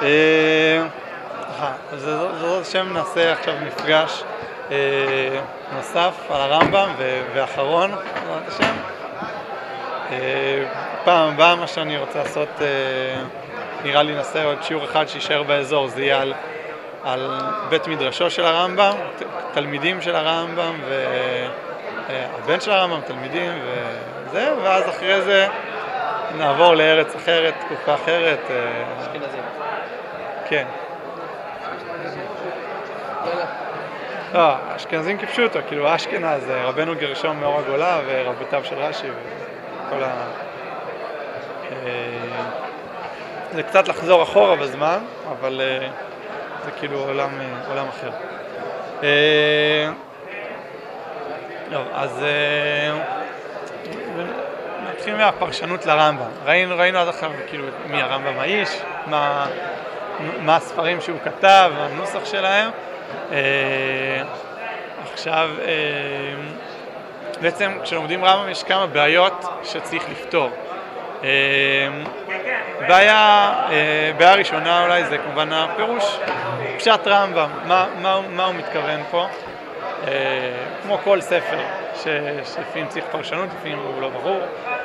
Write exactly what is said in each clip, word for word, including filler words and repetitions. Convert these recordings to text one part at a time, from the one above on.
אז זאת השם נעשה עכשיו מפגש נוסף על הרמב"ם ואחרון, זאת השם. פעם הבאה מה שאני רוצה לעשות, נראה לי נעשה עוד שיעור אחד שישאר באזור, זה יהיה על, על בית מדרשו של הרמב"ם, תלמידים של הרמב"ם והבן של הרמב"ם, תלמידים וזה, ואז אחרי זה נעבור לארץ אחרת, תקופה אחרת. אשכנזים. כן. לא, אשכנזים כפשוטו, כאילו אשכנז, רבנו גרשום מאור הגולה ורבותיו של רש"י וכל ה... זה קצת לחזור אחורה בזמן, אבל זה כאילו עולם, עולם אחר. טוב, אז נתחיל מהפרשנות לרמב"ם. ראינו, ראינו עד עכשיו כאילו מי הרמב"ם האיש, מה, מה הספרים שהוא כתב, מה הנוסח שלהם. עכשיו, בעצם כשלומדים רמב"ם יש כמה בעיות שצריך לפתור. בעיה, בעיה ראשונה אולי זה כמובן הפירוש, פשט רמב"ם, מה, מה, מה הוא מתכוון פה, כמו כל ספר שלפעמים צריך פרשנות, לפעמים הוא לא ברור.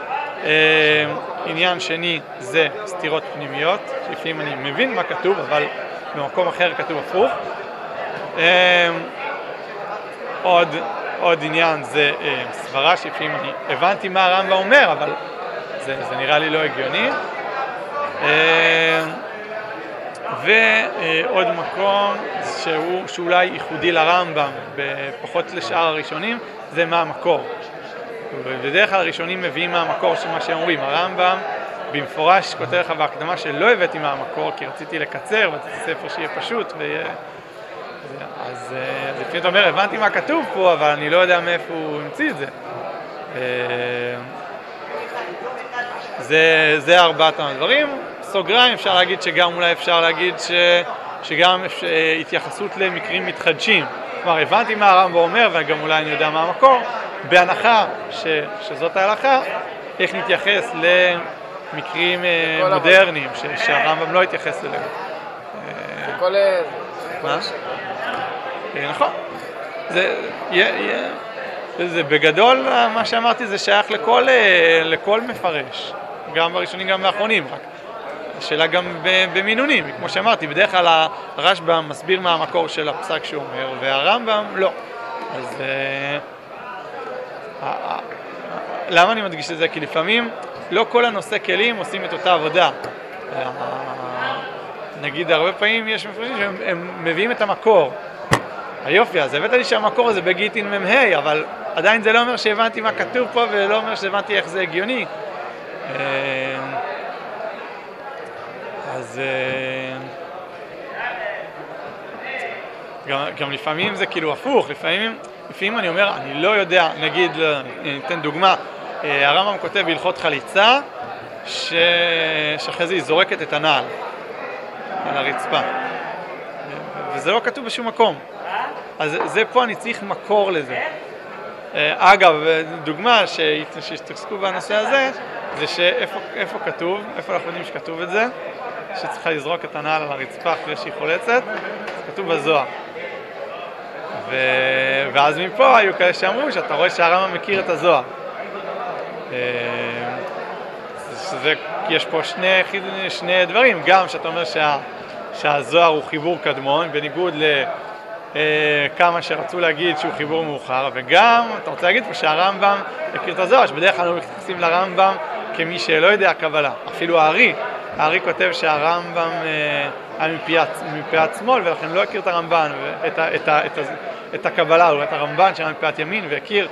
עניין שני זה סתירות פנימיות, לפעמים אני מבין מה כתוב, אבל במקום אחר כתוב הפוך. עוד, עוד עניין זה סברה, שלפעמים אני הבנתי מה הרמב"ם אומר, אבל זה, זה נראה לי לא הגיוני. ועוד מקום שהוא, שאולי ייחודי לרמב"ם, פחות לשאר הראשונים, זה מה המקור. בדרך כלל הראשונים מביאים מה המקור של מה שהם אומרים. הרמב"ם במפורש כותב לך בהקדמה שלא הבאתי מה המקור, כי רציתי לקצר, רציתי ספר שיהיה פשוט, ויהיה... אז לפעמים אתה אומר, הבנתי מה כתוב פה, אבל אני לא יודע מאיפה הוא המציא את זה. זה, זה ארבעת הדברים. סוגריים, אפשר להגיד שגם אולי אפשר להגיד ש, שגם התייחסות למקרים מתחדשים. כלומר, הבנתי מה הרמב"ם אומר, וגם אולי אני יודע מה המקור, בהנחה ש, שזאת ההלכה, איך נתייחס למקרים מודרניים, ש, שהרמב"ם לא התייחס אליהם. כל... מה? נכון. זה, זה בגדול, מה שאמרתי, זה שייך לכל, לכל מפרש. גם בראשונים, גם באחרונים, רק. השאלה גם במינונים, כמו שאמרתי, בדרך כלל הרשב"ם מסביר מה המקור של הפסק שהוא אומר, והרמב"ם לא. אז למה אני מדגיש את זה? כי לפעמים לא כל הנושא כלים עושים את אותה עבודה. נגיד, הרבה פעמים יש מפרשים שהם מביאים את המקור. היופי, אז הבאת לי שהמקור הזה בגיטין ממהי, אבל עדיין זה לא אומר שהבנתי מה כתוב פה, ולא אומר שהבנתי איך זה הגיוני. אז גם, גם לפעמים זה כאילו הפוך, לפעמים, לפעמים אני אומר, אני לא יודע, נגיד, ניתן דוגמה, הרמב"ם כותב בהלכות חליצה, ש... שאחרי זה היא זורקת את הנעל על הרצפה, וזה לא כתוב בשום מקום. אז זה פה אני צריך מקור לזה. אגב, דוגמה שתעסקו בנושא הזה, זה שאיפה איפה כתוב, איפה אנחנו יודעים שכתוב את זה, שצריכה לזרוק את הנעל על הרצפה אחרי שהיא חולצת, זה כתוב בזוהר. ו... ואז מפה היו כאלה שאמרו שאתה רואה שהרמב"ם מכיר את הזוהר. שזה, יש פה שני, שני דברים, גם שאתה אומר שה, שהזוהר הוא חיבור קדמון, בניגוד לכמה שרצו להגיד שהוא חיבור מאוחר, וגם אתה רוצה להגיד פה שהרמב"ם מכיר את הזוהר, שבדרך כלל לא מתייחסים לרמב"ם כמי שלא יודע קבלה. אפילו הארי, הארי כותב שהרמב"ם היה מפאת שמאל, ולכן לא הכיר את הרמב"ן, את, ה, את, ה, את, ה, את הקבלה, או את הרמב"ן שהיה מפאת ימין, והכיר.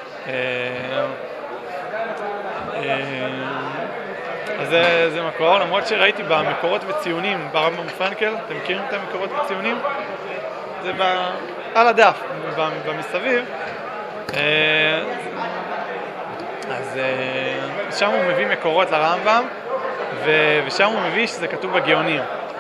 אז זה, זה מקור, למרות שראיתי במקורות וציונים ברמב"ם פרנקל, אתם מכירים את המקורות וציונים? זה ב, על הדף, במסביב. אז שם הוא מביא מקורות לרמב"ם, ושם הוא מביא שזה כתוב בגאונים.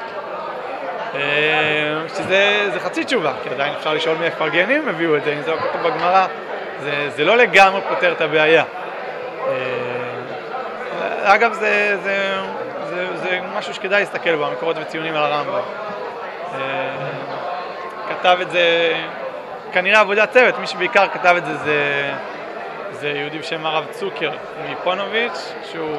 שזה זה חצי תשובה, כי עדיין אפשר לשאול מאיפה הגאונים הביאו את זה, אם זה לא כתוב בגמרא, זה, זה לא לגמרי פותר את הבעיה. אגב, זה, זה, זה זה, זה משהו שכדאי להסתכל בו, המקורות וציונים על הרמב"ם. כתב את זה, כנראה עבודת צוות, מי שבעיקר כתב את זה זה, זה יהודי בשם הרב צוקר מפונוביץ', שהוא,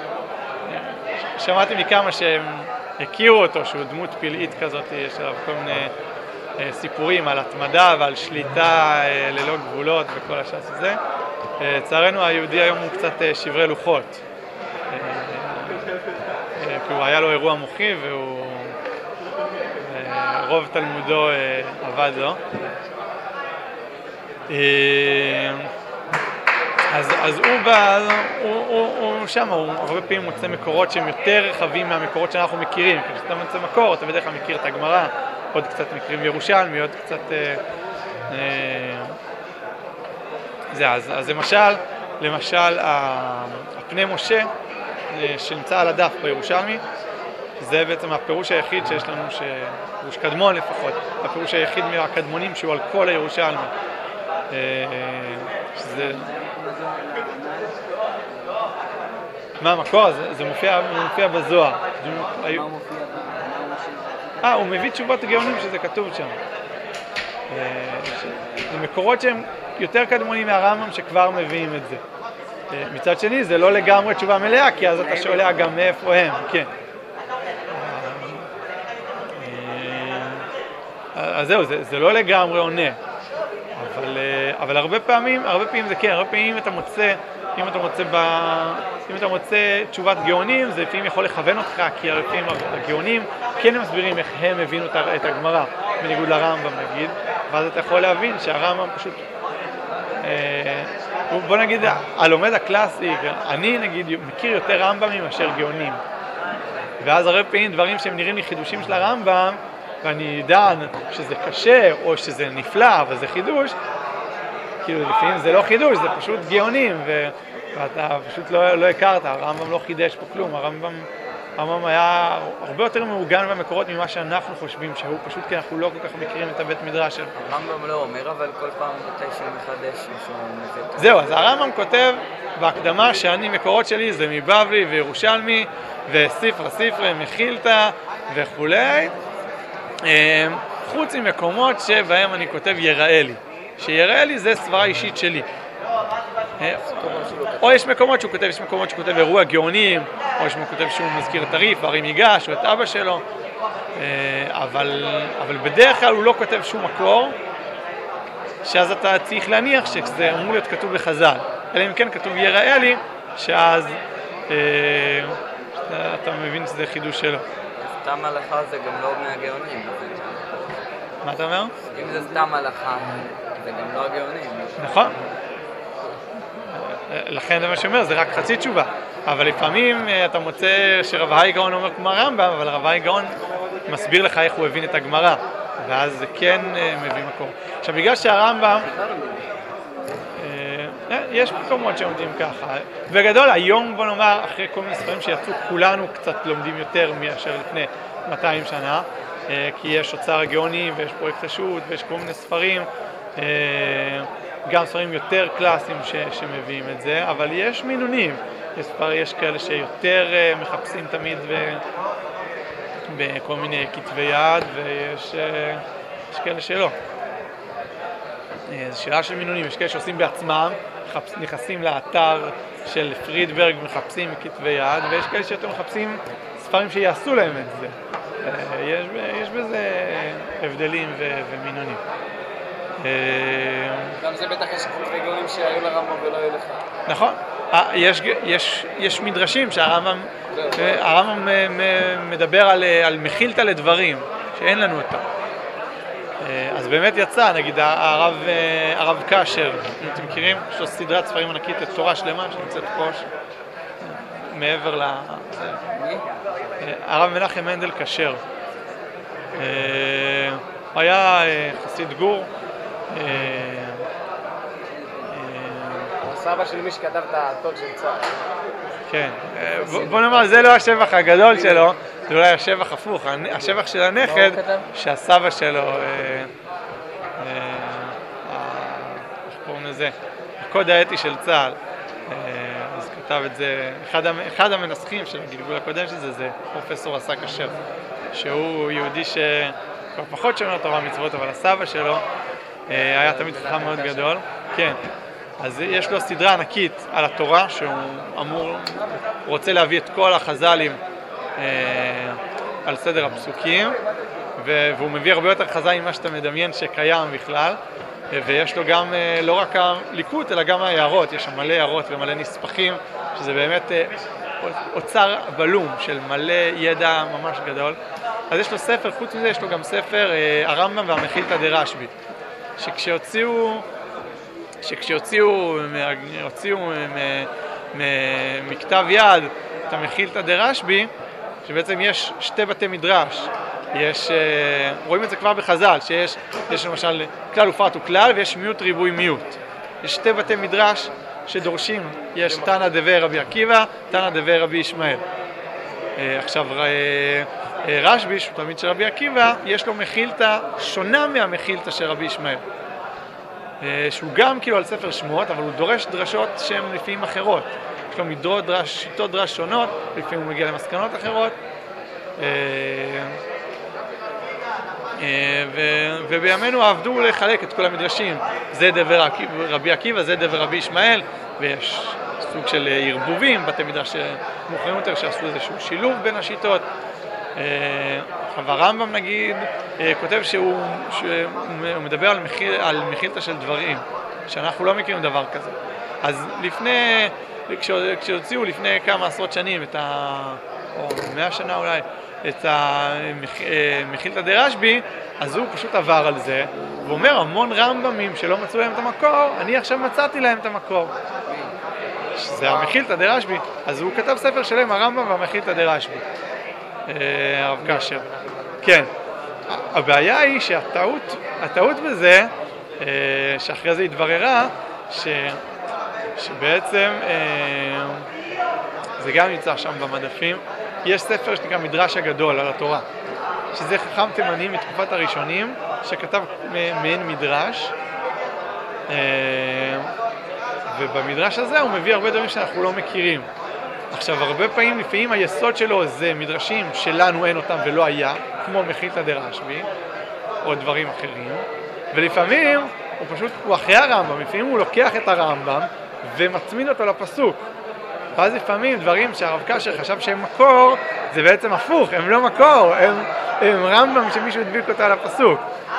שמעתי מכמה שהם הכירו אותו, שהוא דמות פלאית כזאת, יש עליו כל מיני סיפורים על התמדה ועל שליטה ללא גבולות וכל השאס הזה. לצערנו היהודי היום הוא קצת שברי לוחות, כי הוא היה לו אירוע מוחי והוא רוב תלמודו עבד לו. אז, אז הוא בא, הוא, הוא, הוא שם, הוא הרבה פעמים מוצא מקורות שהם יותר רחבים מהמקורות שאנחנו מכירים. כשאתה מוצא מקור, אתה בדרך כלל מכיר את הגמרא, עוד קצת מקרים ירושלמי, עוד קצת... אה, אה, זה, אז, אז למשל, למשל, הפני משה, שנמצא על הדף בירושלמי, זה בעצם הפירוש היחיד שיש לנו, פירוש קדמון לפחות, הפירוש היחיד מהקדמונים שהוא על כל הירושלמי. שזה... מה המקור? זה, זה מופיע, מופיע בזוהר. אה, הוא מביא תשובות גאונים שזה כתוב שם. זה מקורות שהם יותר קדמונים מהרמב"ם שכבר מביאים את זה. מצד שני, זה לא לגמרי תשובה מלאה, כי אז אתה שואל גם מאיפה הם, כן. אז זהו, זה, זה לא לגמרי עונה. אבל, אבל הרבה פעמים, הרבה פעמים זה כן, הרבה פעמים אתה מוצא, אם אתה מוצא ב, אם אתה מוצא תשובת גאונים, זה לפעמים יכול לכוון אותך, כי הרבה פעמים הגאונים כן הם מסבירים איך הם הבינו את הגמרא, בניגוד לרמב"ם נגיד, ואז אתה יכול להבין שהרמב"ם פשוט, אה, בוא נגיד, הלומד הקלאסי, אני נגיד מכיר יותר רמב"מים מאשר גאונים, ואז הרבה פעמים דברים שהם נראים לי חידושים של הרמב"ם, ואני דן שזה קשה או שזה נפלא וזה חידוש, כאילו לפעמים זה לא חידוש, זה פשוט גאונים ו... ואתה פשוט לא, לא הכרת, הרמב"ם לא חידש פה כלום, הרמב"ם, הרמב"ם היה הרבה יותר מעוגן במקורות ממה שאנחנו חושבים שהוא פשוט כי אנחנו לא כל כך מכירים את הבית מדרש שלו. הרמב"ם לא אומר, אבל כל פעם מתי שהוא מחדש שהוא מביא. זהו, אז הרמב"ם כותב בהקדמה שאני מקורות שלי זה מבבלי וירושלמי וספרא ספרא מחילתא וכולי, חוץ ממקומות שבהם אני כותב יראה לי, שיראה לי זה סברה אישית שלי. או יש מקומות שהוא כותב, יש מקומות שהוא כותב אירוע גאונים, או יש מקומות שהוא מזכיר את הריף, הרי מיגש, או את אבא שלו, אבל, אבל בדרך כלל הוא לא כותב שום מקור, שאז אתה צריך להניח שזה אמור להיות כתוב בחז"ל. אלא אם כן כתוב יראה לי, שאז אתה, אתה מבין שזה חידוש שלו. סתם הלכה זה גם לא מהגאונים. מה אתה אומר? אם זה סתם הלכה, זה גם לא הגאונים. נכון. לכן זה מה שאומר, זה רק חצי תשובה. אבל לפעמים אתה מוצא שרב האי גאון אומר כמו הרמב"ם, אבל רב האי גאון מסביר לך איך הוא הבין את הגמרא, ואז זה כן מביא מקור. עכשיו, בגלל שהרמב"ם, יש מקומות שעומדים ככה. בגדול, היום בוא נאמר, אחרי כל מיני ספרים שיצאו, כולנו קצת לומדים יותר מאשר לפני מאתיים שנה, כי יש אוצר הגאוני ויש פרויקט השו"ת ויש כל מיני ספרים, גם ספרים יותר קלאסיים ש, שמביאים את זה, אבל יש מינונים. יש, ספר, יש כאלה שיותר מחפשים תמיד ב, בכל מיני כתבי יד, ויש יש כאלה שלא. זו שאלה של מינונים, יש כאלה שעושים בעצמם, נכנסים לאתר של פרידברג, מחפשים כתבי יד, ויש כאלה שיותר מחפשים ספרים שיעשו להם את זה. יש, יש בזה הבדלים ו, ומינונים. גם זה בטח יש כתבי גאונים שהיו לרמב"ם ולא היו לך. נכון. יש, יש, יש מדרשים שהרמב"ם הרמב"ם מדבר על, על מחילתא לדברים, שאין לנו אותם. אז באמת יצא, נגיד, הרב, הרב קשר, אם אתם מכירים, יש לו סדרת ספרים ענקית, את תורה שלמה, שנמצאת פה, מעבר ל... הרב מנחם מנדל קשר. היה חסיד גור. סבא של מי שכתב את הטוד של צה"ל. כן, בוא נאמר, זה לא השבח הגדול שלו, זה אולי השבח הפוך, השבח של הנכד, שהסבא שלו, איך קוראים לזה, הקוד האתי של צה"ל, אז כתב כתב את זה, אחד, אחד המנסחים של הגלגול הקודם של זה, זה פרופסור עסק אשר, שהוא יהודי שכבר פחות שומר תורה מצוות, אבל הסבא שלו היה תמיד חכם מאוד גדול. כן. אז יש לו סדרה ענקית על התורה, שהוא אמור, רוצה להביא את כל החז"לים אה, על סדר הפסוקים, והוא מביא הרבה יותר חז"ל ממה שאתה מדמיין שקיים בכלל, ויש לו גם אה, לא רק הליקוט, אלא גם הערות, יש שם מלא הערות ומלא נספחים, שזה באמת אה, אוצר בלום של מלא ידע ממש גדול. אז יש לו ספר, חוץ מזה יש לו גם ספר אה, הרמב"ם והמחילתא דרשב"י, שכשהוציאו שכשהוציאו הוציאו מכתב יד את המחילתא דרשב"י, שבעצם יש שתי בתי מדרש, יש, רואים את זה כבר בחז"ל, שיש יש למשל כלל ופרט וכלל, ויש מיעוט ריבוי מיעוט. יש שתי בתי מדרש שדורשים, יש תנא דבי רבי עקיבא, תנא דבי רבי ישמעאל. עכשיו רשב"י, שהוא תלמיד של רבי עקיבא, יש לו מחילתא שונה מהמחילתא של רבי ישמעאל, שהוא גם כאילו על ספר שמות, אבל הוא דורש דרשות שהן לפעמים אחרות. יש לו מדרות דרש, שיטות דרש שונות, לפעמים הוא מגיע למסקנות אחרות. ובימינו עבדו לחלק את כל המדרשים. זה דבר רבי עקיבא, זה דבר רבי ישמעאל, ויש סוג של ערבובים, בתי מדרש מוכרים יותר שעשו איזשהו שילוב בין השיטות. הרמב"ם נגיד כותב שהוא, שהוא מדבר על, מחיר, על מחילתא של דברים, שאנחנו לא מכירים דבר כזה. אז לפני, כשהוציאו לפני כמה עשרות שנים, את ה, או מאה שנה אולי, את המחילתא דרשב"י, אז הוא פשוט עבר על זה, ואומר המון רמב"מים שלא מצאו להם את המקור, אני עכשיו מצאתי להם את המקור. זה המחילתא דרשב"י, אז הוא כתב ספר שלם, הרמב"ם והמחילתא דרשב"י. הרב קשר. כן. הבעיה היא שהטעות, הטעות בזה, שאחרי זה התבררה, ש, שבעצם, זה גם נמצא שם במדפים, יש ספר שנקרא מדרש הגדול על התורה, שזה חכם תימני מתקופת הראשונים, שכתב מעין מדרש, ובמדרש הזה הוא מביא הרבה דברים שאנחנו לא מכירים. עכשיו, הרבה פעמים, לפעמים היסוד שלו זה מדרשים שלנו אין אותם ולא היה, כמו מחילתא דרשב"י, או דברים אחרים, ולפעמים הוא פשוט, הוא אחרי הרמב"ם, לפעמים הוא לוקח את הרמב"ם ומצמיד אותו לפסוק. ואז לפעמים דברים שהרב קשר חשב שהם מקור, זה בעצם הפוך, הם לא מקור, הם, הם רמב"ם שמישהו הדביק אותה לפסוק.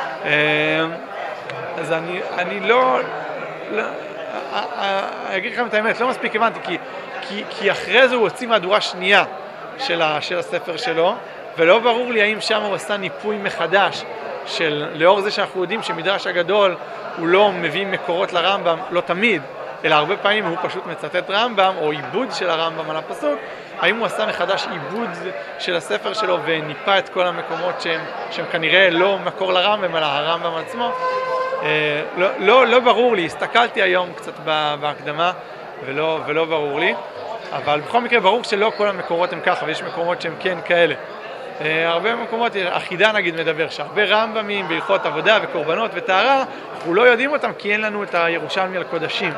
אז אני, אני לא, לא אני אגיד לכם את האמת, לא מספיק הבנתי, כי כי, כי אחרי זה הוא הוציא מהדורה שנייה של, ה, של הספר שלו, ולא ברור לי האם שם הוא עשה ניפוי מחדש, של, לאור זה שאנחנו יודעים שמדרש הגדול הוא לא מביא מקורות לרמב"ם, לא תמיד, אלא הרבה פעמים הוא פשוט מצטט רמב"ם, או עיבוד של הרמב"ם על הפסוק, האם הוא עשה מחדש עיבוד של הספר שלו וניפה את כל המקומות שהם, שהם כנראה לא מקור לרמב"ם, אלא הרמב"ם עצמו. אה, לא, לא, לא ברור לי, הסתכלתי היום קצת בהקדמה, ולא, ולא ברור לי, אבל בכל מקרה ברור שלא כל המקורות הם ככה, ויש מקומות שהם כן כאלה. אה, הרבה מקומות, אחידה נגיד מדבר, שהרבה רמב"מים בהלכות עבודה וקורבנות וטהרה, אנחנו לא יודעים אותם כי אין לנו את הירושלמי על קודשים.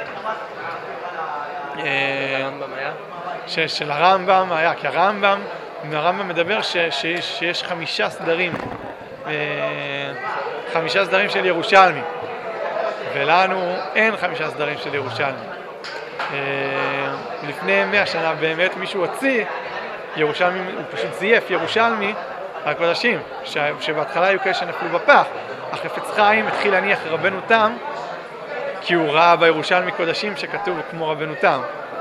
הרמב"ם היה? ש, של הרמב"ם היה, כי הרמב"ם, הרמב"ם מדבר ש, ש, שיש חמישה סדרים, אה, חמישה סדרים של ירושלמי, ולנו אין חמישה סדרים של ירושלמי. לפני מאה שנה באמת מישהו הוציא ירושלמי, הוא פשוט זייף ירושלמי על קודשים, שבהתחלה היו כאלה שנפלו בפח. החפץ חיים התחיל להניח רבנו תם, כי הוא ראה בירושלמי קודשים שכתוב כמו רבנו תם.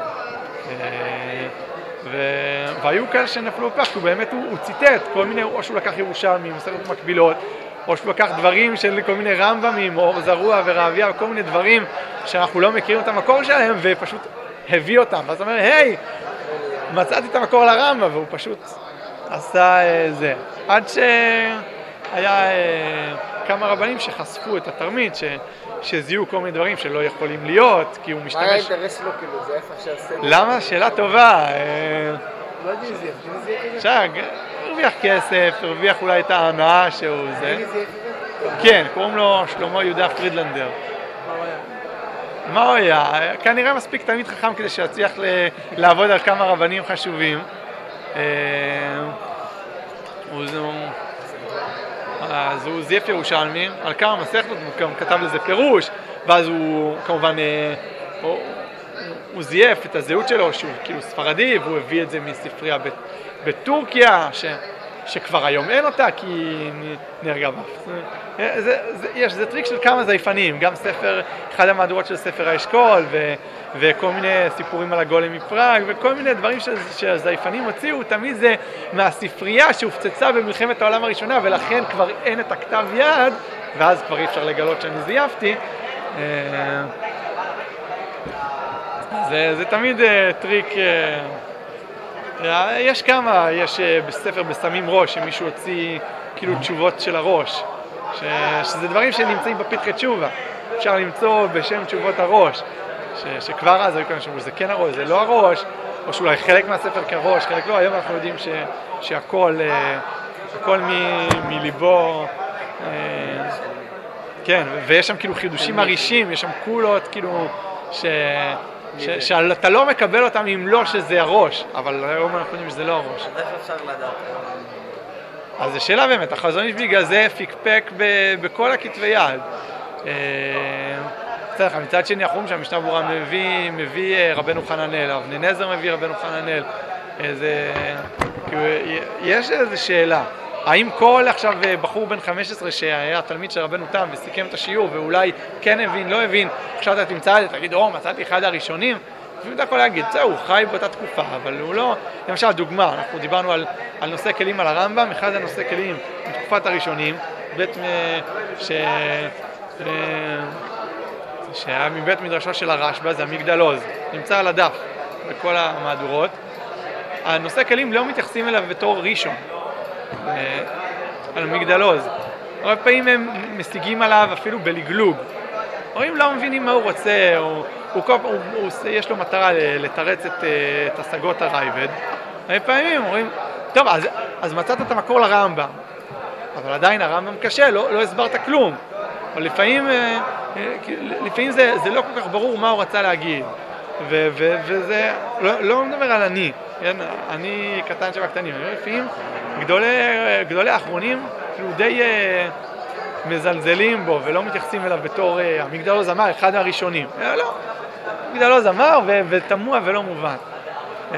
והיו כאלה שנפלו בפח, כי באמת הוא ציטט כל מיני, או שהוא לקח ירושלמי, מסכת מקבילות, או שהוא לקח דברים של כל מיני רמב"מים, או זרוע ורעביה, וכל מיני דברים שאנחנו לא מכירים את המקור שלהם, ופשוט הביא אותם. אז הוא אומר, היי, מצאתי את המקור לרמב"ם, והוא פשוט עשה זה. עד שהיה כמה רבנים שחשפו את התרמית, ש... שזיהו כל מיני דברים שלא יכולים להיות, כי הוא משתמש... מה היה האינטרס שלו כאילו? זה איפה שעשה... למה? שאלה טובה. לא יודע אם זה יפה. שג, הרוויח כסף, הרוויח אולי את ההנאה שהוא זה. כן, קוראים לו שלמה יהודה פרידלנדר. מה הוא היה? כנראה מספיק תלמיד חכם כדי שיצליח לעבוד על כמה רבנים חשובים. אז הוא זייף ירושלמי, על כמה מסכתות, הוא כתב לזה פירוש, ואז הוא כמובן, הוא, הוא זייף את הזהות שלו, שהוא כאילו ספרדי, והוא הביא את זה מספרייה בטורקיה, ש, שכבר היום אין אותה, כי היא נהרגה בה. זה, זה, יש, זה טריק של כמה זייפנים, גם ספר, אחד המהדורות של ספר האשכול, ו, וכל מיני סיפורים על הגולם מפראג, וכל מיני דברים שהזייפנים הוציאו, תמיד זה מהספרייה שהופצצה במלחמת העולם הראשונה, ולכן כבר אין את הכתב יד, ואז כבר אי אפשר לגלות שאני זייפתי. זה, זה תמיד טריק, יש כמה, יש בספר בסמים ראש, שמישהו הוציא כאילו תשובות של הראש, ש, שזה דברים שנמצאים בפתחי תשובה, אפשר למצוא בשם תשובות הראש, ש, שכבר אז היו כאלה שאומרו, זה כן הראש, זה לא הראש, או שאולי חלק מהספר כראש, חלק לא, היום אנחנו יודעים ש, שהכל הכל מ, מליבו, כן, ויש שם כאילו חידושים מרישים, יש שם קולות כאילו, ש... ש... שאתה לא מקבל אותם אם לא שזה הראש, אבל היום אנחנו יודעים שזה לא הראש. אז איך אפשר לדעת? אז זו שאלה באמת, החזון איש בגלל זה פיקפק ב... בכל הכתבי יד. בסדר לך, מצד שני החום שהמשנה ברורה מביא, מביא רבנו חננאל, אבני נזר מביא רבנו חננאל. איזה... יש איזו שאלה. האם כל עכשיו בחור בן חמש עשרה שהיה תלמיד של רבנו תם וסיכם את השיעור ואולי כן הבין, לא הבין, עכשיו אתה תמצא את זה, תגיד, או, מצאתי אחד הראשונים, ואתה יכול להגיד, זהו, הוא חי באותה תקופה, אבל הוא לא... למשל, דוגמה, אנחנו דיברנו על, על נושא כלים על הרמב"ם, אחד הנושא כלים בתקופת הראשונים, בית מ... ש... שהיה מבית מדרשו של הרשב"א, זה המגדל עוז, נמצא על הדף בכל המהדורות. הנושא כלים לא מתייחסים אליו בתור ראשון, על מגדל עוז. הרבה פעמים הם משיגים עליו אפילו בלגלוג. רואים לא מבינים מה הוא רוצה, או, הוא, הוא, הוא, הוא, יש לו מטרה לתרץ את, את השגות הרייבד. הרבה פעמים אומרים, טוב, אז, אז מצאת את המקור לרמב"ם, אבל עדיין הרמב"ם קשה, לא, לא הסברת כלום. או לפעמים, לפעמים זה, זה לא כל כך ברור מה הוא רצה להגיד. ו, ו, וזה, לא, לא מדבר על אני, כן? אני קטן שבקטנים, לפעמים גדולי, גדולי האחרונים כאילו די uh, מזלזלים בו ולא מתייחסים אליו בתור uh, המגדל עוז אמר, אחד מהראשונים. אה, לא, המגדל עוז אמר ו- ותמוה ולא מובן. Uh,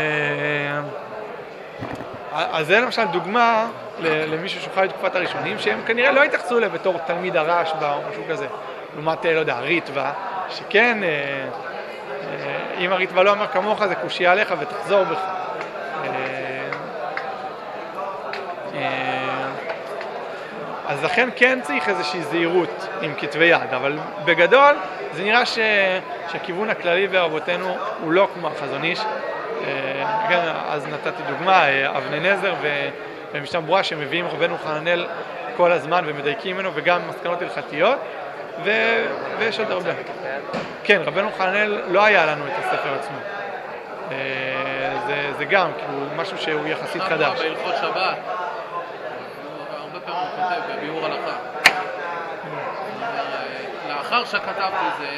אז זה למשל דוגמה למישהו שחי בתקופת הראשונים, שהם כנראה לא התייחסו אליו בתור תלמיד הרשב"א או משהו כזה. לעומת, לא יודע, ריטב"א, שכן... Uh, אם הריטב"א לא אמר כמוך זה קושיה עליך ותחזור בך. אז לכן כן צריך איזושהי זהירות עם כתבי יד, אבל בגדול זה נראה ש... שהכיוון הכללי ברבותינו הוא לא כמו החזון איש. אז נתתי דוגמה, אבני נזר ומשנה ברורה שמביאים רבנו חננאל כל הזמן ומדייקים ממנו וגם מסקנות הלכתיות. ו... ויש עוד הרבה. כן, רבנו חננאל לא היה לנו את הספר עצמו. זה, זה גם, כאילו, משהו שהוא יחסית חדש. בהלכות שבת, הרבה פעמים הוא כותב בביאור הלכה. לאחר שכתבתי זה,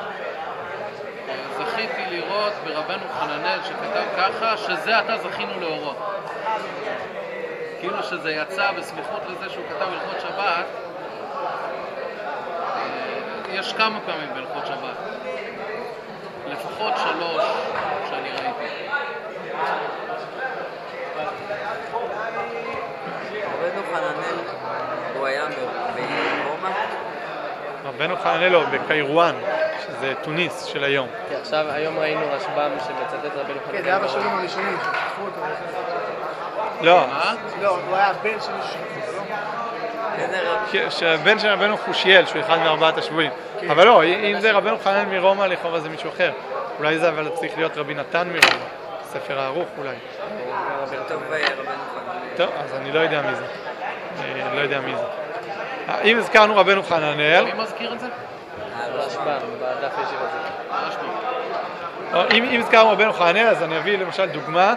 זכיתי לראות ברבנו חננאל שכתב ככה, שזה עתה זכינו לאורו. כאילו שזה יצא בסמיכות לזה שהוא כתב הלכות שבת, יש כמה פעמים בהלכות שבת, לפחות שלוש שאני ראיתי. רבנו חננאל, הוא היה ברומא? רבנו חננאל לא, בקיירואן, שזה טוניס של היום. כי עכשיו, היום ראינו רשב"ם שמצטט רבנו חננאל. כן, זה היה בשנים הראשונים, שחפו אותו. לא. לא, הוא היה הבן של מישהו שחפו, לא? שהבן של רבנו חושיאל, שהוא אחד מארבעת השבויים. אבל לא, אם זה רבנו חננאל מרומא, לכאורה זה מישהו אחר. אולי זה אבל צריך להיות רבי נתן מרומא, ספר הערוך אולי. טוב, רבנו חננאל. טוב, אז אני לא יודע מי זה. לא יודע מי זה. אם הזכרנו רבנו חננאל... מי מזכיר את זה? רשב"ם, בדף ישיבה הזה. אם הזכרנו רבנו חננאל, אז אני אביא למשל דוגמה.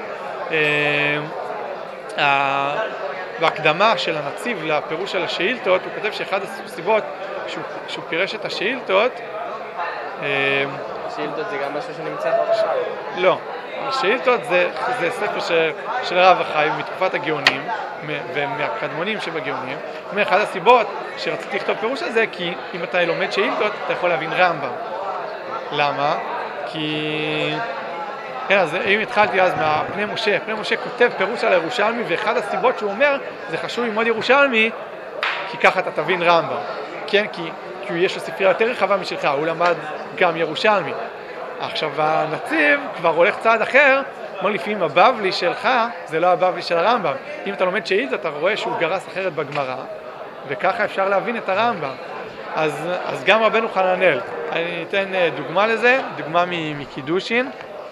בהקדמה של הנציב לפירוש של השאילתות, הוא כותב שאחד הסיבות שהוא, שהוא פירש את השאילתות, שאילתות זה גם משהו שנמצא? לא. השאילתות זה, זה ספר של, של הרב החי מתקופת הגאונים ומהקדמונים שבגאונים. מאחד הסיבות שרציתי לכתוב פירוש הזה, כי אם אתה לומד שאילתות אתה יכול להבין רמב"ם. למה? כי... כן, אז אם התחלתי אז מהפני משה, פני משה כותב פירוש על הירושלמי, ואחד הסיבות שהוא אומר, זה חשוב ללמוד ירושלמי, כי ככה אתה תבין רמב"ם. כן, כי, כי יש לו ספרייה יותר רחבה משלך, הוא למד גם ירושלמי. עכשיו הנציב כבר הולך צעד אחר, אומר לפעמים הבבלי שלך זה לא הבבלי של הרמב"ם. אם אתה לומד שאילת אתה רואה שהוא גרס אחרת בגמרא, וככה אפשר להבין את הרמב"ם. אז, אז גם רבנו חננאל, אני אתן דוגמה לזה, דוגמה מקידושין.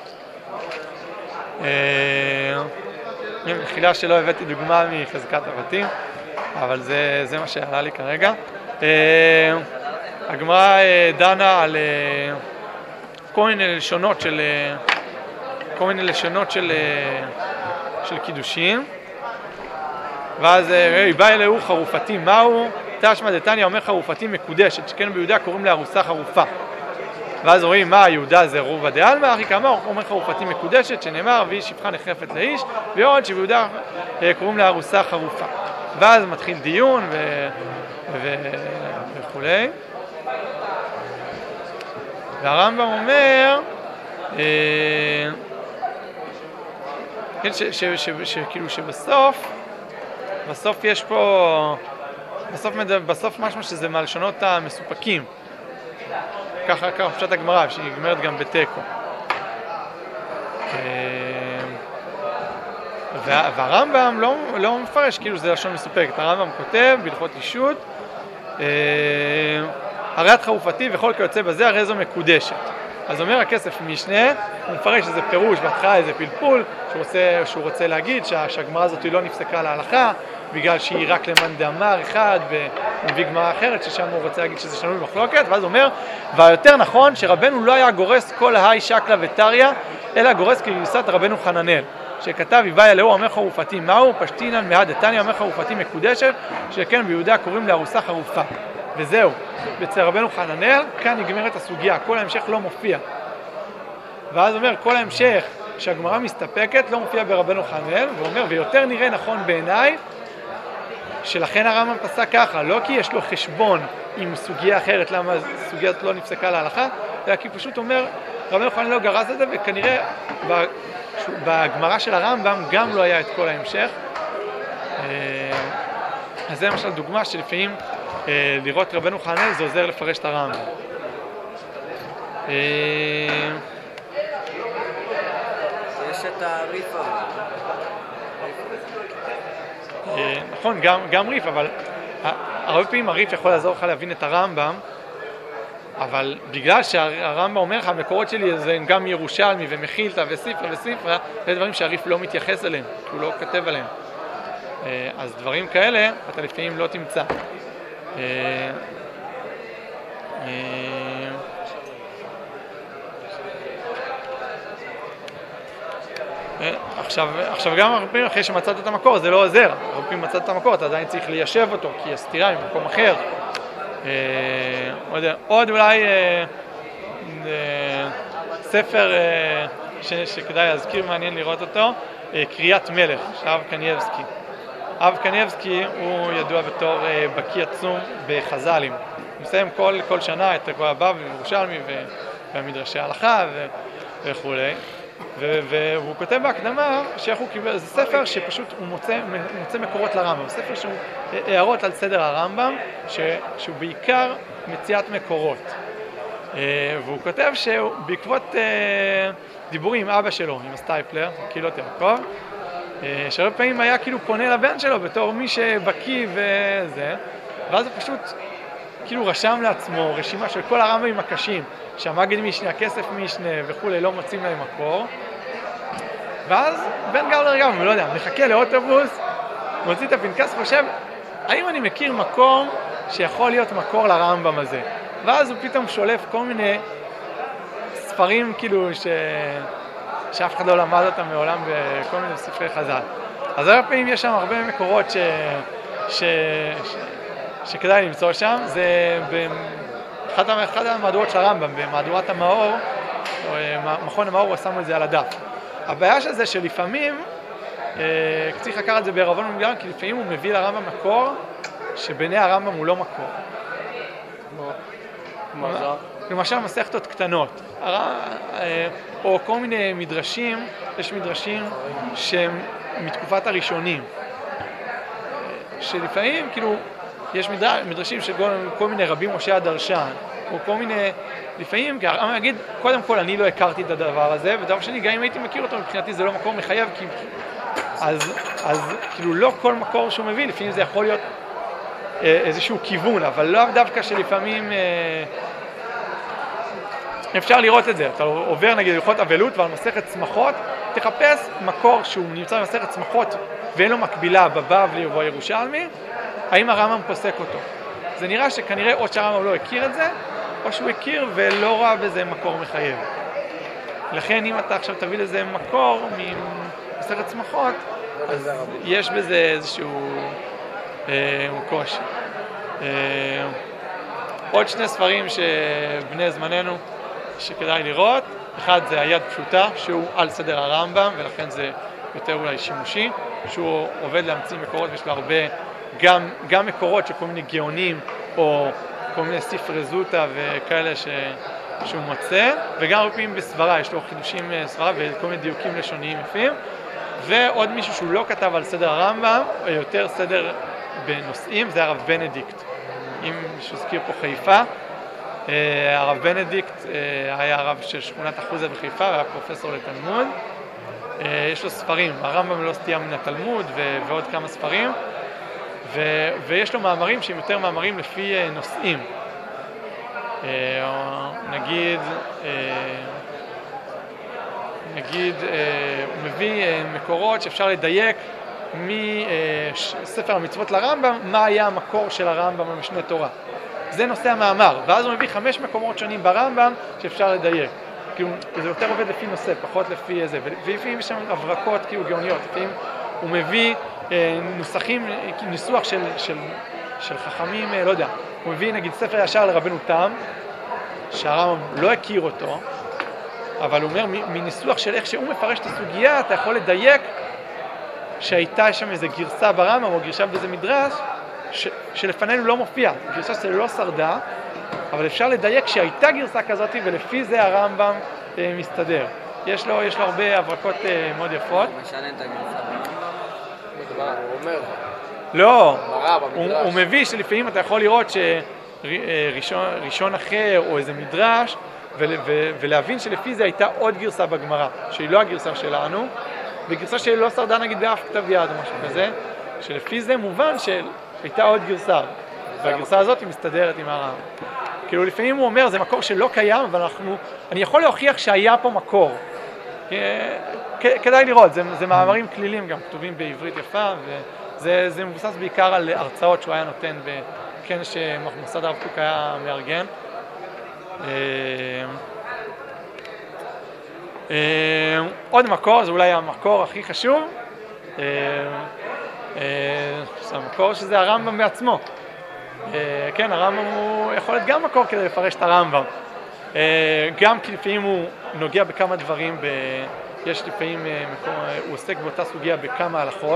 מחילה שלא הבאתי דוגמה מחזקת הבתים, אבל זה, זה מה שעלה לי כרגע. הגמרא דנה על כל מיני לשונות של כל מיני לשונות של של קידושין, ואז בא אלוהו חרופתי מהו? תשמע דתניא אומר חרופתי מקודשת, שכן ביהודה קוראים לה ארוסה חרופה. ואז רואים מה יהודה זה רובה דעלמא, אחי כאמר אומר חרופתי מקודשת, שנאמר והיא שפחה נחרפת לאיש, ועוד שביהודה קוראים לה ארוסה חרופה. ואז מתחיל דיון ו... ו... וכולי. והרמב"ם אומר שכאילו שבסוף בסוף יש פה בסוף בסוף משהו שזה מהלשונות המסופקים, ככה ככה פשט הגמרא שהיא נגמרת גם בתיקו. והרמב"ם לא לא מפרש כאילו זה לשון מסופקת. הרמב"ם כותב בהלכות אישות הרי את חרופתי וכל כיוצא בזה הרי זו מקודשת. אז אומר הכסף משנה, הוא מפרש איזה פירוש, בהתחלה איזה פלפול, שהוא רוצה, שהוא רוצה להגיד שהגמרא הזאת לא נפסקה להלכה, בגלל שהיא רק למאן דאמר אחד, ומביא גמרא אחרת, ששם הוא רוצה להגיד שזה שנוי במחלוקת, ואז הוא אומר, והיותר נכון שרבנו לא היה גורס כל ההי שקלה וטריה, אלא גורס כגרסת רבנו חננאל, שכתב איבאי אלוהו אומר חרופתי מהו, פשטינן מהד דתניא אומר חרופתי מקודשת, שכן ביהודה קוראים לארוסה חרופה. וזהו, אצל רבנו חננאל, כאן נגמרת הסוגיה, כל ההמשך לא מופיע. ואז אומר, כל ההמשך שהגמרא מסתפקת לא מופיע ברבנו חננאל, ואומר, ויותר נראה נכון בעיניי, שלכן הרמב"ם פסק ככה, לא כי יש לו חשבון עם סוגיה אחרת, למה הסוגיה הזאת לא נפסקה להלכה, אלא כי פשוט אומר, רבנו חננאל לא גרס את זה, וכנראה בגמרא של הרמב"ם גם לא היה את כל ההמשך. אז זה למשל דוגמה שלפעמים לראות רבנו חננאל זה עוזר לפרש את הרמב"ם. יש את הריף הזה. נכון, גם, גם ריף, אבל הרבה פעמים הריף יכול לעזור לך להבין את הרמב"ם, אבל בגלל שהרמב"ם אומר לך, המקורות שלי זה גם ירושלמי ומחילתא וספרא וספרא, זה דברים שהריף לא מתייחס אליהם, הוא לא כותב עליהם. אז דברים כאלה אתה לפעמים לא תמצא. עכשיו, עכשיו גם הרבה פעמים אחרי שמצאת את המקור זה לא עוזר, הרבה פעמים מצאת את המקור אתה עדיין צריך ליישב אותו כי הסתירה היא במקום אחר. עוד, עוד אולי ספר שכדאי להזכיר, מעניין לראות אותו, קריאת מלך, של הרב קנייבסקי. הרב קנייבסקי הוא ידוע בתור בקיא עצום בחז"לים. הוא מסיים כל, כל שנה את הבבא וירושלמי והמדרשי ההלכה וכו'. והוא כותב בהקדמה שאיך הוא קיבל, זה ספר שפשוט הוא מוצא, מוצא מקורות לרמב"ם, ספר שהוא הערות על סדר הרמב"ם, שהוא בעיקר מציאת מקורות. והוא כותב שבעקבות דיבורים עם אבא שלו, עם הסטייפלר, קהילות יעקב, שהרבה פעמים היה כאילו פונה לבן שלו בתור מי שבקיא וזה, ואז הוא פשוט כאילו רשם לעצמו רשימה של כל הרמב"מים הקשים, שהמגיד משנה, הכסף משנה וכולי, לא מוצאים להם מקור. ואז בן גאולר גם, לא יודע, מחכה לאוטובוס, מוציא את הפנקס, חושב, האם אני מכיר מקום שיכול להיות מקור לרמב"ם הזה? ואז הוא פתאום שולף כל מיני ספרים כאילו ש... שאף אחד לא למד אותם מעולם בכל מיני ספרי חז"ל. אז הרבה פעמים יש שם הרבה מקורות ש... ש... ש... שכדאי למצוא שם. זה באחת המהדורות של הרמב"ם, במהדורת המאור, מכון המאור שמו את זה על הדף. הבעיה של זה שלפעמים, צריך לקחת את זה בערבון מוגדר, כי לפעמים הוא מביא לרמב"ם מקור, שבעיני הרמב"ם הוא לא מקור. כמו זו? למשל מסכתות קטנות, או כל מיני מדרשים, יש מדרשים שהם מתקופת הראשונים, שלפעמים כאילו יש מדרשים של כל מיני רבים משה הדרשן, או כל מיני, לפעמים, כי הרמב"ם יגיד, קודם כל אני לא הכרתי את הדבר הזה, ודבר שני, גם אם הייתי מכיר אותו, מבחינתי זה לא מקור מחייב, כי אז, אז כאילו לא כל מקור שהוא מביא, לפעמים זה יכול להיות איזשהו כיוון, אבל לא דווקא שלפעמים אפשר לראות את זה. אתה עובר נגיד הלכות אבלות ועל מסכת צמחות, תחפש מקור שהוא נמצא במסכת צמחות ואין לו מקבילה בבבלי או בירושלמי, האם הרמב"ם פוסק אותו. זה נראה שכנראה או שהרמב"ם לא הכיר את זה, או שהוא הכיר ולא ראה בזה מקור מחייב. לכן אם אתה עכשיו תביא לזה מקור ממסכת צמחות, אז יש בזה איזשהו אה, קושי. אה, עוד שני ספרים שבני זמננו שכדאי לראות, אחד זה היד פשוטה שהוא על סדר הרמב"ם ולכן זה יותר אולי שימושי, שהוא עובד להמציא מקורות ויש לו הרבה גם, גם מקורות של כל מיני גאונים או כל מיני ספרי זוטה וכאלה ש, שהוא מוצא, וגם הרבה פעמים בסברה, יש לו חידושים סברה וכל מיני דיוקים לשוניים יפים, ועוד מישהו שהוא לא כתב על סדר הרמב"ם, או יותר סדר בנושאים, זה הרב בנדיקט. אם מישהו הזכיר פה חיפה, הרב בנדיקט היה הרב של שכונת אחוזה בחיפה, והיה פרופסור לתלמוד. יש לו ספרים, הרמב"ם לא סטייה מן התלמוד ועוד כמה ספרים, ו- ויש לו מאמרים שהם יותר מאמרים לפי נושאים. נגיד, נגיד, הוא מביא מקורות שאפשר לדייק מספר המצוות לרמב"ם, מה היה המקור של הרמב"ם במשנה תורה. זה נושא המאמר, ואז הוא מביא חמש מקומות שונים ברמב"ם שאפשר לדייק. כאילו, זה יותר עובד לפי נושא, פחות לפי זה, ולפעמים יש שם הברקות כאילו גאוניות, לפעמים הוא מביא אה, נוסחים, ניסוח של, של, של חכמים, אה, לא יודע, הוא מביא נגיד ספר ישר לרבנו תם, שהרמב"ם לא הכיר אותו, אבל הוא אומר, מניסוח של איך שהוא מפרש את הסוגיה, אתה יכול לדייק שהייתה שם איזו גרסה ברמב"ם או גרסה באיזה מדרש, ש, שלפנינו לא מופיע, גרסה שלא שרדה, אבל אפשר לדייק שהייתה גרסה כזאת ולפי זה הרמב"ם אה, מסתדר. יש לו, יש לו הרבה הברקות אה, מאוד יפות. למשל אין את הגרסה ברמב"ם. הוא אומר. לא, הוא, הוא מביא שלפעמים אתה יכול לראות שראשון אחר או איזה מדרש ול, ו, ולהבין שלפי זה הייתה עוד גרסה בגמרא, שהיא לא הגרסה שלנו, וגרסה שלא שרדה נגיד באף כתב יד או משהו כזה, שלפי זה מובן שהייתה עוד גרסה, והגרסה הזאת היא מסתדרת עם הרמב"ם. כאילו לפעמים הוא אומר, זה מקור שלא קיים, אבל אנחנו, אני יכול להוכיח שהיה פה מקור. כדאי לראות, זה, זה מאמרים כלילים, גם כתובים בעברית יפה, וזה זה מבוסס בעיקר על הרצאות שהוא היה נותן בכנס שמוסד הרב קוק היה מארגן. עוד מקור, זה אולי המקור הכי חשוב, זה המקור שזה הרמב"ם בעצמו. כן, הרמב"ם הוא יכול להיות גם מקור כדי לפרש את הרמב"ם. גם כי לפעמים הוא נוגע בכמה דברים, ב... יש לפעמים, הוא עוסק באותה סוגיה בכמה הלכות.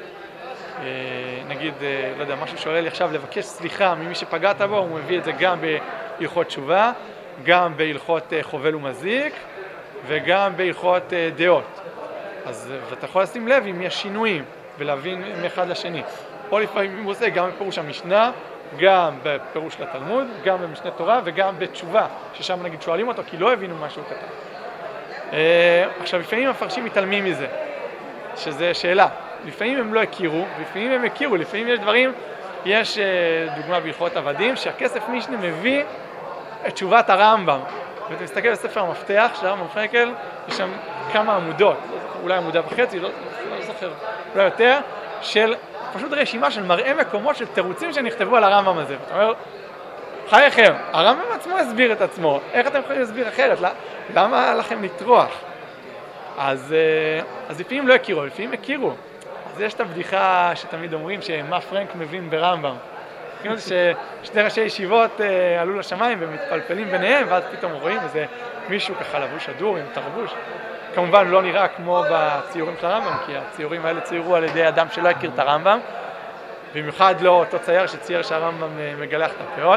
נגיד, לא יודע, משהו שעולה לי עכשיו לבקש סליחה ממי שפגעת בו, הוא מביא את זה גם בהלכות תשובה, גם בהלכות חובל ומזיק, וגם בהלכות דעות. אז אתה יכול לשים לב אם יש שינויים, ולהבין מאחד לשני. או לפעמים הוא עושה גם בפירוש המשנה, גם בפירוש לתלמוד, גם במשנה תורה וגם בתשובה, ששם נגיד שואלים אותו כי לא הבינו מה שהוא כתב. עכשיו, לפעמים המפרשים מתעלמים מזה, שזה שאלה. לפעמים הם לא הכירו, לפעמים הם הכירו, לפעמים יש דברים, יש דוגמה בהלכות עבדים, שהכסף משנה מביא את תשובת הרמב"ם. ואתה מסתכל בספר המפתח, של הרמב"ם פרנקל, יש שם כמה עמודות, אולי עמודה וחצי, לא, לא זוכר, אולי יותר, של פשוט רשימה של מראה מקומות של תירוצים שנכתבו על הרמב"ם הזה. אתה אומר, חייכם, הרמב"ם עצמו הסביר את עצמו, איך אתם יכולים להסביר אחרת? למה לכם לטרוח? אז, אז לפעמים לא הכירו, לפעמים הכירו. אז יש את הבדיחה שתמיד אומרים שמה פרנק מבין ברמב"ם. כאילו ששני ראשי ישיבות עלו לשמיים ומתפלפלים ביניהם, ואז פתאום רואים איזה מישהו ככה לבוש אדור עם תרבוש. כמובן לא נראה כמו בציורים של הרמב"ם, כי הציורים האלה ציירו על ידי אדם שלא הכיר את הרמב"ם, במיוחד לא אותו צייר שצייר שהרמב"ם מגלח את הפאות.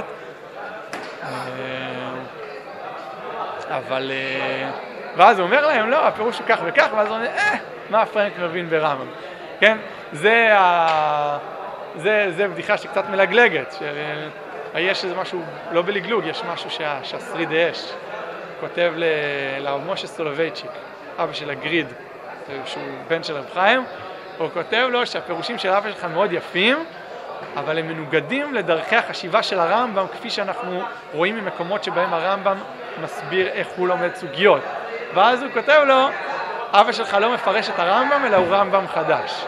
אבל... ואז הוא אומר להם, לא, הפירוש הוא כך וכך, ואז הוא אומר, אה, מה פרנק מבין ברמב"ם? כן? זה ה... זה, זה בדיחה שקצת מלגלגת, שיש איזה משהו, לא בלגלוג, יש משהו שה, שהשריד אש כותב ל... לרב משה סולובייצ'יק, אבא של הגריד, שהוא בן של רב חיים, הוא כותב לו שהפירושים של אבא שלך מאוד יפים, אבל הם מנוגדים לדרכי החשיבה של הרמב"ם, כפי שאנחנו רואים ממקומות שבהם הרמב"ם מסביר איך הוא לומד סוגיות. ואז הוא כותב לו, אבא שלך לא מפרש את הרמב"ם, אלא הוא רמב"ם חדש.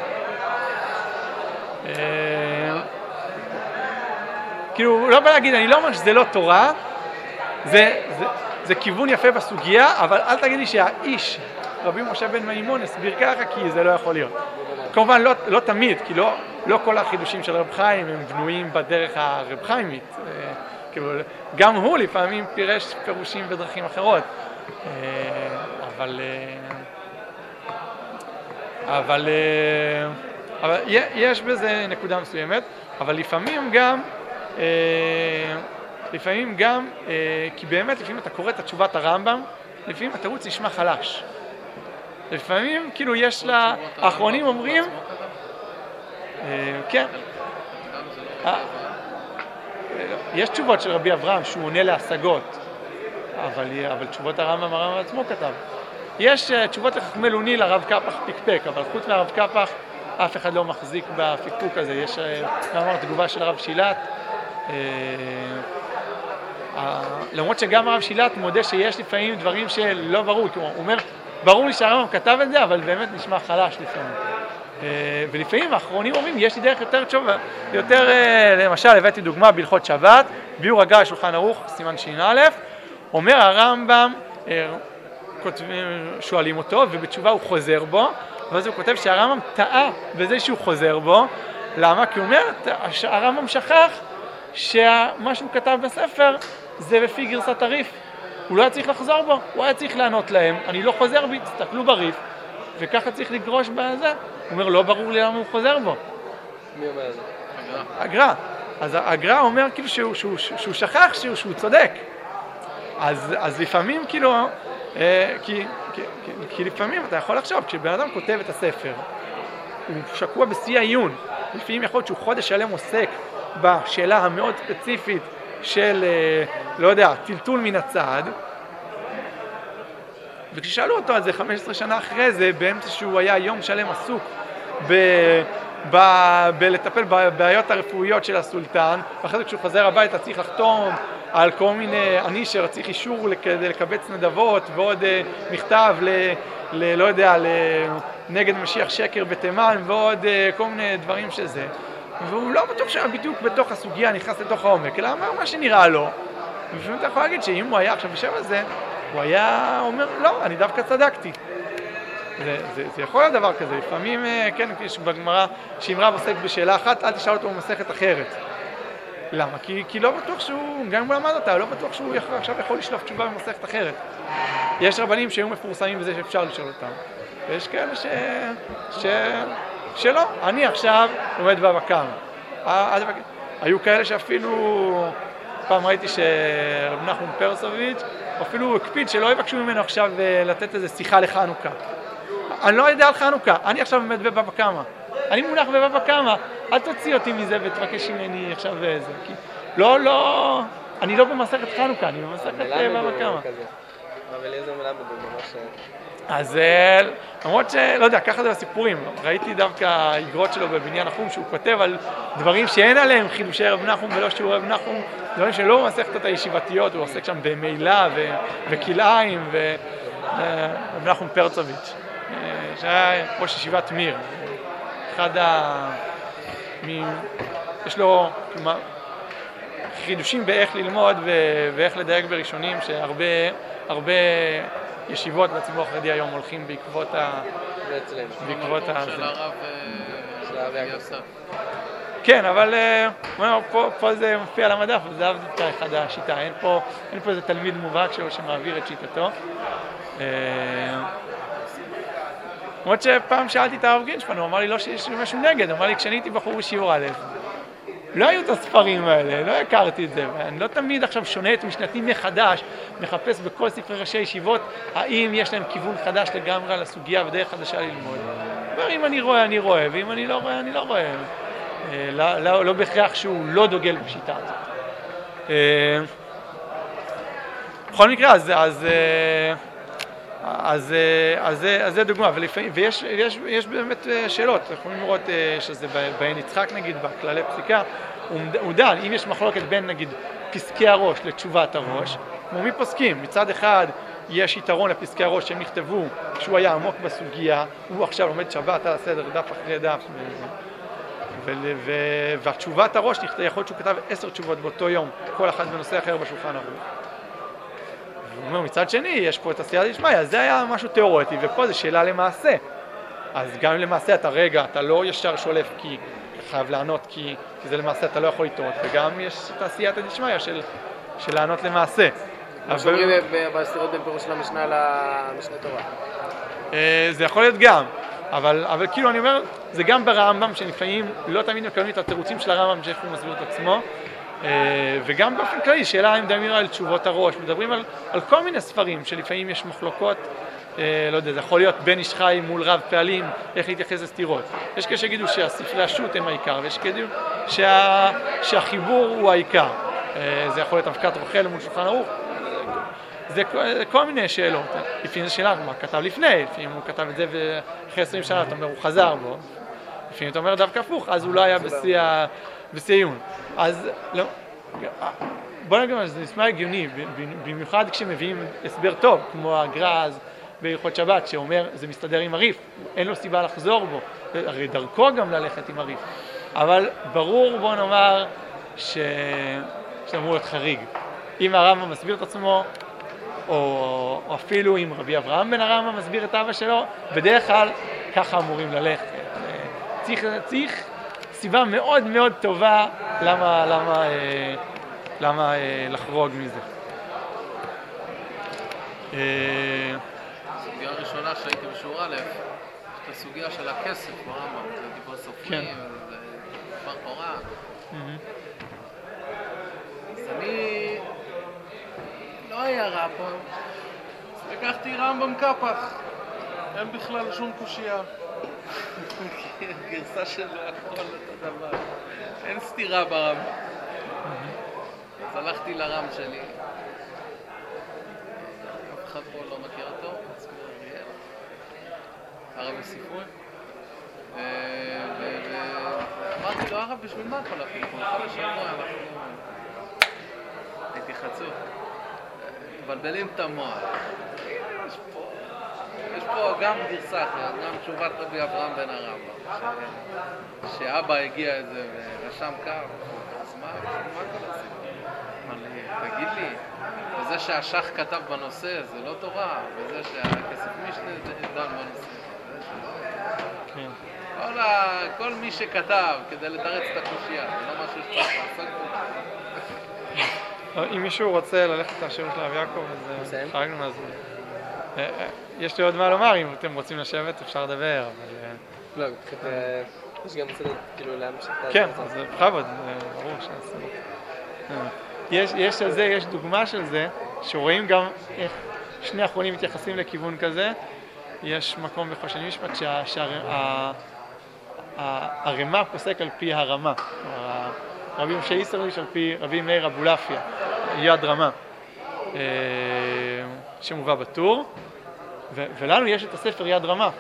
כאילו, הוא לא בא להגיד, אני לא אומר שזה לא תורה, זה, זה, זה כיוון יפה בסוגיה, אבל אל תגיד לי שהאיש, רבי משה בן מימון, הסביר ככה, כי זה לא יכול להיות. כמובן, לא, לא תמיד, כי לא, לא כל החידושים של רב חיים הם בנויים בדרך הרב חיימית. כאילו, גם הוא לפעמים פירש פירושים בדרכים אחרות. אבל... אבל... אבל יש בזה נקודה מסוימת, אבל לפעמים גם... לפעמים גם, כי באמת לפעמים אתה קורא את התשובת הרמב"ם, לפעמים התירוץ נשמע חלש. לפעמים כאילו יש לה, האחרונים אומרים, כן, יש תשובות של רבי אברהם שהוא עונה להשגות, אבל, אבל תשובות הרמב"ם הרמב"ם עצמו כתב. יש תשובות לחכמי לוני לרב קפח פיקפק, אבל חוץ מהרב קפח אף אחד לא מחזיק בפיקפוק הזה. יש כלומר תגובה של הרב שילת, למרות שגם הרב שילת מודה שיש לפעמים דברים שלא ברור, הוא אומר, ברור לי שהרמב"ם כתב את זה, אבל באמת נשמע חלש לפעמים. ולפעמים האחרונים אומרים, יש לי דרך יותר תשובה, יותר, למשל, הבאתי דוגמה בהלכות שבת, ביאור הגה שולחן ערוך, סימן שין א', אומר הרמב"ם, שואלים אותו, ובתשובה הוא חוזר בו, ואז הוא כותב שהרמב"ם טעה בזה שהוא חוזר בו. למה? כי הוא אומר, הרמב"ם שכח שמה שהוא כתב בספר זה בפי גרסת הריף. הוא לא היה צריך לחזור בו, הוא היה צריך לענות להם, אני לא חוזר בי, תסתכלו בריף, וככה צריך לגרוש בזה. הוא אומר, לא ברור לי למה הוא חוזר בו. מי אומר את זה? הגר"א. אז הגר"א אומר כאילו שהוא, שהוא, שהוא שכח שהוא, שהוא צודק. אז, אז לפעמים כאילו, אה, כי, כי, כי, כי לפעמים אתה יכול לחשוב, כשבן אדם כותב את הספר, הוא שקוע בשיא העיון, לפעמים יכול להיות שהוא חודש שלם עוסק בשאלה המאוד ספציפית של, לא יודע, טלטול מן הצד, וכששאלו אותו על זה חמש עשרה שנה אחרי זה, באמצע שהוא היה יום שלם עסוק ב... ב... בלטפל בבעיות הרפואיות של הסולטן, ואחרי זה כשהוא חזר הביתה צריך לחתום על כל מיני, אני שרציך אישור כדי לקבץ נדבות, ועוד מכתב ל... ל... לא יודע, ל... נגד משיח שקר בתימן, ועוד כל מיני דברים שזה. והוא לא בטוח שהיה בדיוק בתוך הסוגיה, נכנס לתוך העומק, אלא אמר מה שנראה לו. ולפעמים אתה יכול להגיד שאם הוא היה עכשיו בשם הזה, הוא היה אומר, לא, אני דווקא צדקתי. זה, זה, זה יכול להיות דבר כזה. לפעמים, כן, בגמרא, שאם רב עוסק בשאלה אחת, אל תשאל אותו במסכת אחרת. למה? כי, כי לא בטוח שהוא, גם אם הוא למד אותה, לא בטוח שהוא יכול, עכשיו יכול לשלוף תשובה במסכת אחרת. יש רבנים שהיו מפורסמים בזה שאפשר לשאול אותם. ויש כאלה ש... ש... שלא. אני עכשיו עומד בבא קמא. היו כאלה שאפילו, פעם ראיתי שרב נחום פרסוביץ' אפילו הקפיד שלא יבקשו ממנו עכשיו לתת איזו שיחה לחנוכה. אני לא יודע על חנוכה, אני עכשיו עומד בבא קמא. אני מונח בבא קמא, אל תוציא אותי מזה ותבקש ממני עכשיו איזה. לא, לא, אני לא במסכת חנוכה, אני במסכת בבא קמא. אבל איזה מלמד הוא ממש... אז למרות שלא יודע, ככה זה בסיפורים. ראיתי דווקא איגרות שלו בבניין נחום שהוא כותב על דברים שאין עליהם חידושי רב נחום ולא שיעורי רב נחום, דברים שלא במסכתות הישיבתיות, הוא עוסק שם במילה וכלאיים, ורב נחום פרצוביץ' שהיה ראש ישיבת מיר. אחד ה... יש לו חידושים באיך ללמוד ואיך לדייק בראשונים, שהרבה הרבה ישיבות בציבור החרדי היום הולכים בעקבות ה... זה אצלנו. בעקבות ה... של הרב יוסף. כן, אבל אה, אומר, פה, פה זה מופיע על המדף, וזה אהב דווקא אחד השיטה, אין פה, אין פה איזה תלמיד מובהק שלו שמעביר את שיטתו. אה, למרות שפעם שאלתי את הרב גרינשפן, הוא אמר לי לא שיש משהו נגד, הוא אמר לי כשאני הייתי בחור בשיעור א', לא היו את הספרים האלה, לא הכרתי את זה, ואני לא תמיד עכשיו שונה את משנתי מחדש, מחפש בכל ספרי ראשי ישיבות, האם יש להם כיוון חדש לגמרי על הסוגיה ודרך חדשה ללמוד. אם אני רואה, אני רואה, ואם אני לא רואה, אני לא רואה. לא, לא, לא בהכרח שהוא לא דוגל בשיטה הזאת. בכל מקרה, אז, אז, אז, אז, אז זה דוגמה, ולפעמים, ויש יש, יש באמת שאלות, אנחנו יכולים לראות שזה בעין יצחק נגיד, בכללי פסיקה, הוא, הוא דן, אם יש מחלוקת בין נגיד פסקי הראש לתשובת הראש, כמו מי פוסקים, מצד אחד יש יתרון לפסקי הראש שהם נכתבו כשהוא היה עמוק בסוגיה, הוא עכשיו עומד שבת על הסדר, דף אחרי דף, והתשובת הראש, יכול להיות שהוא כתב עשר תשובות באותו יום, כל אחד בנושא אחר בשולחן ערוך. הוא אומר, מצד שני, יש פה את הסייעתא דשמיא, זה היה משהו תיאורטי, ופה זה שאלה למעשה. אז גם למעשה אתה רגע, אתה לא ישר שולף כי חייב לענות, כי, כי זה למעשה אתה לא יכול לטעות, וגם יש את הסייעתא דשמיא של, של לענות למעשה. מה שאומרים בסתירות בין פירוש של המשנה למשנה תורה? זה יכול להיות גם. אבל, אבל כאילו אני אומר, זה גם ברמב"ם שלפעמים לא תמיד מקבלים את התירוצים של הרמב"ם שאיך הוא מסביר את עצמו, וגם באופן כללי, שאלה אם מדברים על תשובות הראש, מדברים על, על כל מיני ספרים שלפעמים יש מחלוקות, לא יודע, זה יכול להיות בן איש חי מול רב פעלים, איך להתייחס לסתירות. יש כאלה שיגידו שהספרי השו"ת הם העיקר, ויש כאלה שה, שהחיבור הוא העיקר. זה יכול להיות אבקת רחל מול שולחן ערוך. זה כל מיני שאלות, לפעמים זו שאלה, מה כתב לפני, לפעמים הוא כתב את זה ואחרי עשרים שנה, אתה אומר, הוא חזר בו, לפעמים אתה אומר דווקא הפוך, אז הוא לא היה בשיא עיון. אז לא, בוא נגיד, זה נשמע הגיוני, במיוחד כשמביאים הסבר טוב, כמו הגר"ז בהלכות שבת, שאומר, זה מסתדר עם הריף, אין לו סיבה לחזור בו, הרי דרכו גם ללכת עם הריף, אבל ברור, בוא נאמר, שאמור להיות חריג. אם הרמב"ם מסביר את עצמו, או, או אפילו אם רבי אברהם בן הרמב"ם מסביר את אבא שלו, בדרך כלל ככה אמורים ללכת. צריך, צריך סיבה מאוד מאוד טובה למה, למה, למה לחרוג מזה. הסוגיה הראשונה שהייתי בשיעור א', יש את הסוגיה של הכסף ברמב"ם, זה דיבור סופרים, זה דבר תורה. אז אני... לא היה רע פה, לקחתי רמב"ם קפח, אין בכלל שום קושייה. גרסה שלו הכל אותו דבר, אין סתירה ברמב"ם. אז הלכתי לרם שלי, אף אחד פה לא מכיר אותו, עצמי אריאל, הרב בספרות. ואמרתי לו, הרב, בשביל מה כל הפלפון? כל השבוע אנחנו... הייתי חצוף. מבלבלים את המוח. יש פה, יש פה גם גרסה אחרת, גם תשובת רבי אברהם בן הרמב"ם, שאבא הגיע איזה ורשם קו, אז מה, מה כל הסיפור? אמר לי, תגיד לי, וזה שהשח כתב בנושא זה לא תורה, וזה שהכסף משנה דן בנושא, זה שלא... כל, ה... כל מי שכתב כדי לתרץ את הקושייה, זה לא משהו שצריך לעסוק בו. אם מישהו רוצה ללכת לשיעור של הרב יעקב, אז חרגנו, אז יש לי עוד מה לומר, אם אתם רוצים לשבת אפשר לדבר, אבל... לא, יש גם בסדר, כאילו, להמשיך את זה. כן, אז בכבוד, ברור שעשינו. יש על זה, יש דוגמה של זה, שרואים גם איך שני האחרונים מתייחסים לכיוון כזה. יש מקום בחושן משפט שהרמה פוסק על פי הרמה. רבי משה איסרליש על פי רבי מאיר אבולעפיה, יד רמה, שמובא בטור, ולנו יש את הספר יד רמה,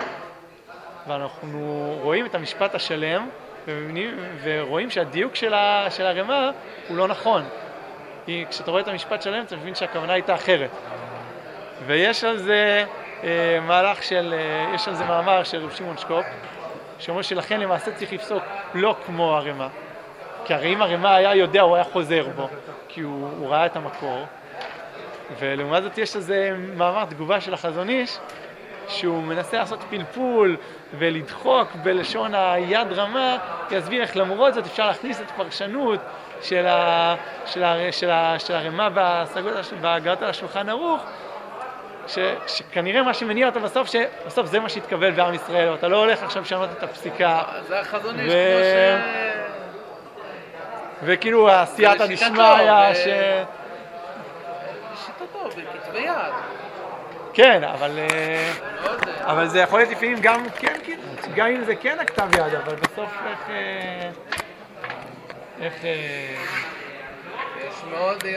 ואנחנו רואים את המשפט השלם, ורואים שהדיוק של הרמה הוא לא נכון. כי כשאתה רואה את המשפט שלם, אתה מבין שהכוונה הייתה אחרת. ויש על זה מהלך של, יש על זה מאמר של רב שמעון שקופ, שאומר שלכן למעשה צריך לפסוק לא כמו הרמה, כי הרי אם הרמה היה יודע, הוא היה חוזר בו, כי הוא, הוא ראה את המקור. ולעומת זאת יש איזה מאמר תגובה של החזון איש, שהוא מנסה לעשות פלפול ולדחוק בלשון היד רמה, יסביר איך למרות זאת אפשר להכניס את פרשנות של, ה, של, ה, של, ה, של הרמה בהשגות בהגעת על השולחן ערוך, ש, שכנראה מה שמניע אותו בסוף, שבסוף זה מה שהתקבל בעם ישראל, אתה לא הולך עכשיו לשנות את הפסיקה. זה החזון איש ו... כמו ש... וכאילו הסייעתא דשמיא ש... לשיטתו, בכתבי יד. כן, אבל... לא יודע. אבל זה יכול להיות לפעמים גם, כן, גם אם זה כן הכתב יד, אבל בסוף איך... איך... יש מאוד...